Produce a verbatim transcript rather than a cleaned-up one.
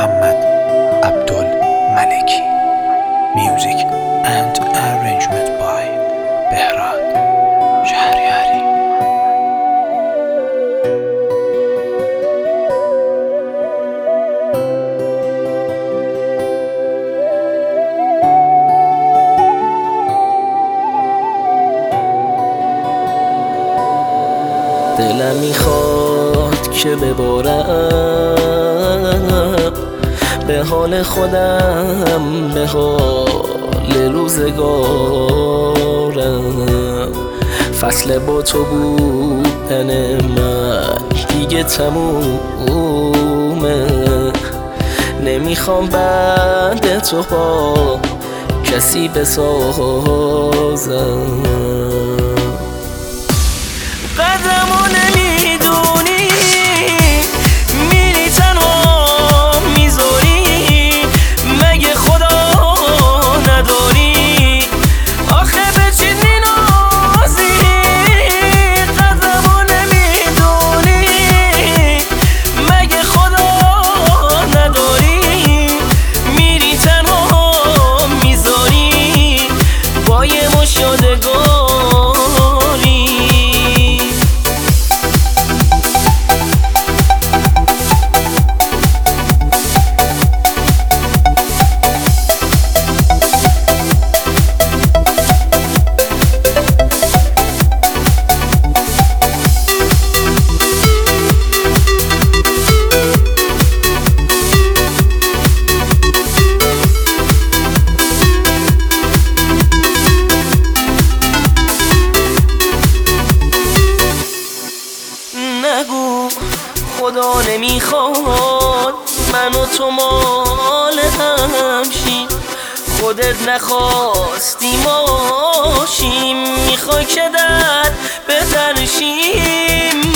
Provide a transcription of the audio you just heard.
محمد عبدالملکی. Music and arrangement by بهراد شهریاری. دلم میخواد که ببارم به حال خودم، به حال روزگارم. فصل با تو بودن من دیگه تمومه، نمیخوام بعد تو با کسی بسازم. قدرمو نمیدونی، میری تنها میذاری، مگه خدا نداری؟ آخه به چی نینازی؟ قدرمو نمیدونی، مگه خدا نداری؟ میری تنها میذاری با یه مش یادگاری. نگو خدا نمیخواد من و تو مال هم شیم، خودت نخواستی ماشیم، میخوای که در بترشیم.